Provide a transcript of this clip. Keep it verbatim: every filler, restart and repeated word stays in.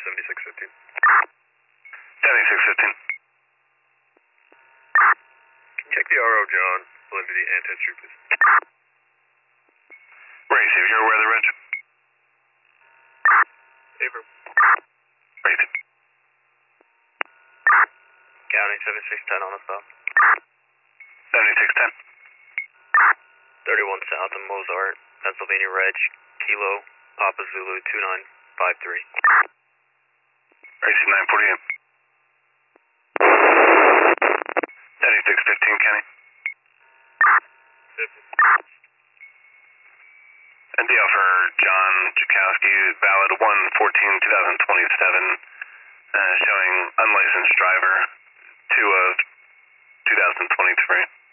seventy-six fifteen. seventy-six fifteen. Check the R O, John. Validity anti-entry, please. Racy, you're aware of the reg? Paper. Racy. County seventy-six ten on a stop. seventy-six ten. thirty-one south of Mozart, Pennsylvania Reg, Kilo, Papa Zulu two nine five three. Racy nine forty-eight. seventy-six fifteen, Kenny. fifty. And deal for John Chakowski, valid one fourteen twenty twenty-seven, uh, showing unlicensed driver, two of two thousand twenty-three.